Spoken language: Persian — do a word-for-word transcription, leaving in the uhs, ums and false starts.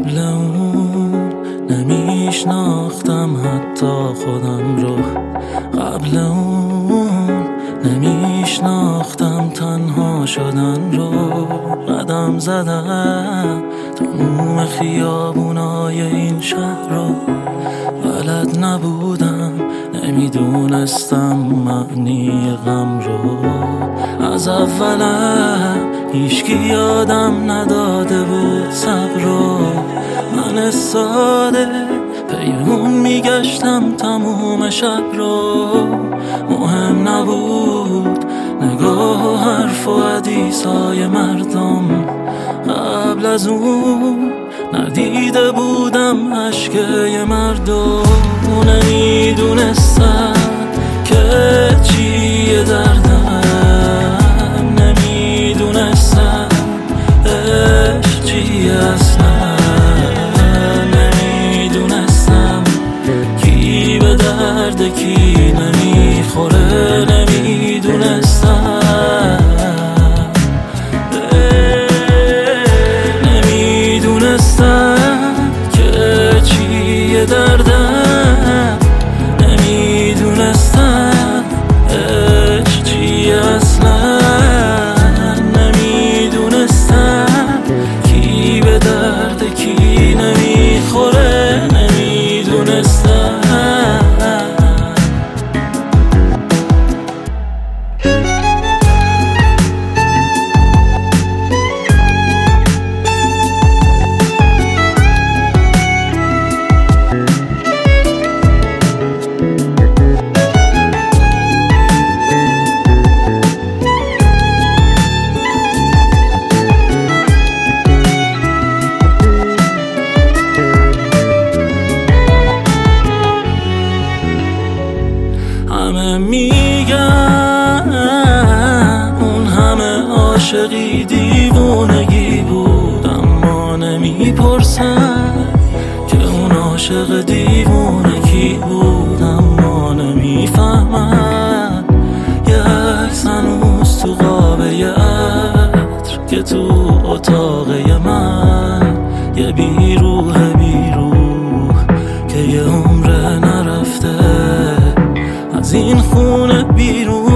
قبل اون نمیشناختم حتی خودم رو، قبل اون نمیشناختم تنها شدن رو. قدم زدم تموم خیابونای این شهر رو، بلد نبودم نمیدونستم معنی غم رو. از اولم هیچکی یادم نداده بود صبر رو. من ساده پیمون میگشتم تموم شب رو. مهم نبود نگاه و حرف و حدیثای مردم، قبل از اون ندیده بودم اشکه مردم. نمیدونستم که چیه دردم، نمیدونستم عشق چیه اصلا، نمیدونستم کی به درد کی نمیخوره، نمیدونستم نمیدونستم که چیه دردم، نمیدونستم عشق چیه اصلا، نمیدونستم کی به درد کی نمیخوره، نمیدونستم. همه میگن اون همه عاشقی دیوونگی بود، اما نمیپرسن که اون عاشق دیوونگی بود. اما نمیفهمن یک سنوز تو قابه عطر که تو اتاقه من یه بیروح بیروح که یه عمر نرفته از این خونه بیرون.